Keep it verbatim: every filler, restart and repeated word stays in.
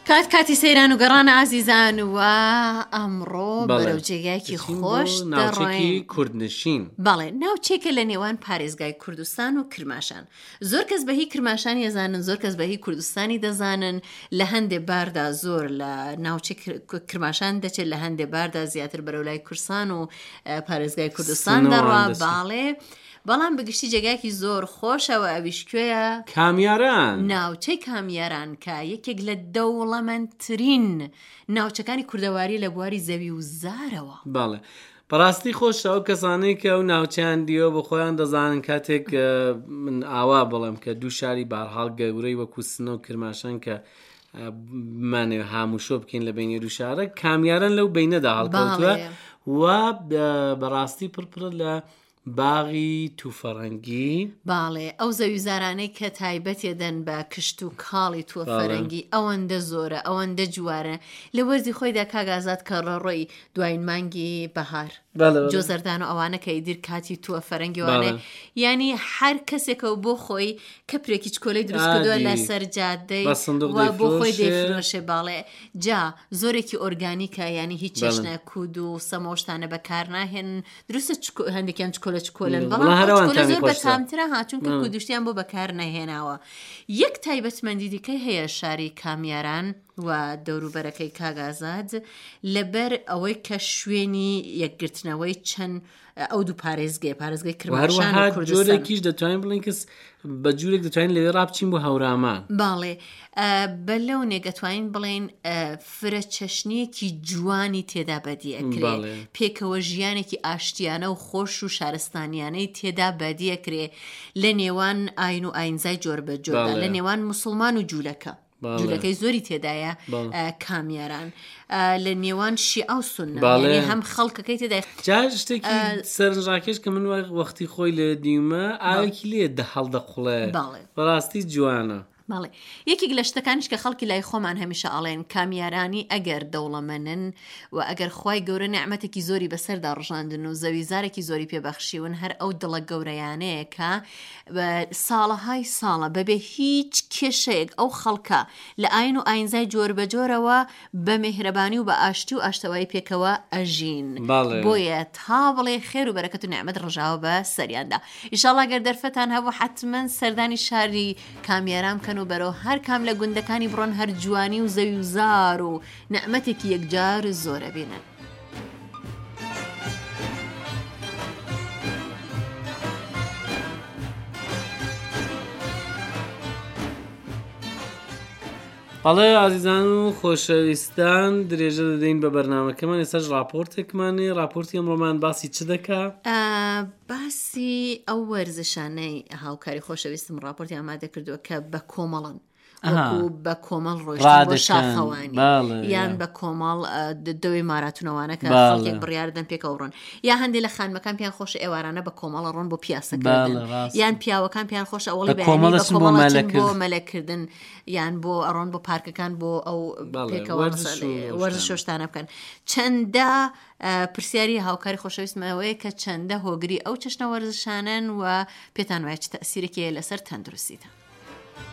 کات کاتی سەیران و گەڕانە ئازیزان و ئەمڕۆ بەرەو جێگایەکی خۆش ناوچێکی کوردنشین. بەڵێ ناوچێکە لە نێوان پارێزگای کوردستان و کرماشان. زۆر کەس بەهی کرماشانی دەزانن، زۆر کەس بەهی کوردستانی دەزانن. لە هەندێ باردا زۆر لە ناوچێ کرماشان دەچێت، لە هەندێ باردا زیاتر بەرەولای کورسان و پارێزگای کوردستان دەڕوا. باڵێ بەڵام بەگشتی جێگایەکی زۆر خۆشەوە. ئەویش کوێیە؟ کامیاران. ناوچەی کامیاران کە یەکێک لە دەوڵەمەندترین ناوچەکانی کوردەواری لە بواری زەوی و زارەوە. بەڵێ بەڕاستی خۆشە ئەو کەسانەی کە ئەو ناوچیان دیۆ بە خۆیان دەزانن کاتێک من ئاوا بڵم کە دوو شاری بارهاڵ گەورەی وەکو سنە و کرماشان کە بمانێ هاموشۆ بکەین لە بینی دوو شارە، کامیاران لەو بینەدا هەڵکەوتووە و بەڕاستی پڕپڕ لە باغی تووفەڕەنگی. باڵێ ئەو زەویزارانەی کە تایبەتێدەن بە کشت و کاڵی تووفەڕەنگی ئەوەندە زۆرە، ئەوەندە جوارە. لە وەرزی خۆیدا کاگازات کە ڕەڕۆی دوایین مانگی بەهار جۆزەردان و ئەوانە کە ئیدیر کاتی تووفەڕەنگی وانێ، ینی هەر کەسێکەوە بۆ خۆی کەپرێکی چکۆلەی دروست کردووە لە سەر جادەی و بۆ خۆی دەیفرۆشێ. باڵێ جا زۆرێکی ئۆرگانیکە، ینی هیچ چێشنە کود و سەمۆشتانە بەکار ناهێن. دروستە هەندێکیان چکۆلە چکۆلن، بەڵام زۆر بەتامترە هاتوون کە کودشتیان بۆ بەکار نەهێناوە. یەک تایبەتمەندی دیکەی هەیە شاری کامیاران و دەوروبەرەکەی کاگازاد لەبەر ئەوەی کە شوێنی یەکگرتنەوەی چەند ئەو دوو پارێزگای پارێزگای کرماشان و کوردستان جۆرێکیش دەتوانین بڵین کەس بە جوورێک دەتوانین لەوێ ڕابچین بۆ هەورامان. باڵێ بەلەو نێگەتوانین بڵێن فرە چەشنیەکی جوانی تێدا بەدی ئەکرێ، پێکەوە ژیانێکی ئاشتیانە و خۆش و شارستانیانەی تێدا بەدی ئەکرێ لە نێوان ئاین و ئاینزای جۆر بە جۆردا، لە نێوان موسڵمان و جوولەکە. جوولەکەی زۆری تێدایە کامیاران، لە نێوان شیعە و سونە، یعنی هەم خەڵکەکەی تێدای. جا شتێکی سەرنجڕاکێش کە من وەختی خۆی لە دیومە ئاوێکی لێ دە هەڵدەقوڵێ، بەڕاستی جوانە. باڵێ یەکێک لە شتەکانیش کە خەڵکی لای خۆمان هەمیشە ئەڵێن کامیارانی ئەگەر دەوڵەمەنن و ئەگەر خوای گەورە نعمەتێکی زۆری بەسەردا ڕژاندن و زەویزارێکی زۆری پێبەخشیون، هەر ئەو دڵە گەورەیانەیە کە ساڵەهای ساڵە بەبێ هیچ کێشەیەک ئەو خەڵکە لە ئاین و ئاینزای جۆر بە جۆرەوە بە میهرەبانی و بە ئاشتی و ئاشتەوایی پێکەوە ئەژین. بۆیە تا بڵێ خێر و بەرەکەت و نعمەت ڕژاوە بە سەریاندا. ئینشاڵڵا گەر دەرفەتان هەبوو حتمەن سەردانی شاری کامیاران بکەن و بەرەو هەر کام لە گوندەکانی بڕۆن، هەر جوانی و زەوی و زار و نعمەتێکی یەکجار زۆرە بینن. بەڵێ ئازیزان و خۆشەویستان، درێژە دەدەین بە بەرنامەکەمان. ئێستاش راپۆرتێکمانێ. راپۆرتی ئەمڕۆمان باسی چ دەکا؟ باسی ئەو وەرزشانەی هاوکاری خۆشەویستم راپۆرتی ئامادە کردووە کە بە کۆمەڵن، وەکو بە کۆمەڵ ڕۆیشتن بۆ شاخەوانی، یان بە کۆمەڵ دەوێ ماراتونەوانە کە خەڵکێک بڕیاردەن پێکەوە ڕۆن، یا هەندێک لە خانمەکان پێیان خۆشە ئێوارانە بە کۆمەڵە ڕۆن بۆ پیاسەکردن، یان پیاوەکان پێیان خۆشە ئەوڵی بەیانی بە کۆمەڵەچن بۆ مەلەکردن، یان بۆ ئەڕۆن بۆ پارکەکان بۆ ئەو پێکەوە وەرزش و شتانە بکەن. چەندە پرسیاری هاوکاری خۆشەویستمەوەیە کە چەندە هۆگری ئەو چەشنە وەرزشانن و پێتان وایە چ تەئسیرێکی لەسەر تەندروستیتە.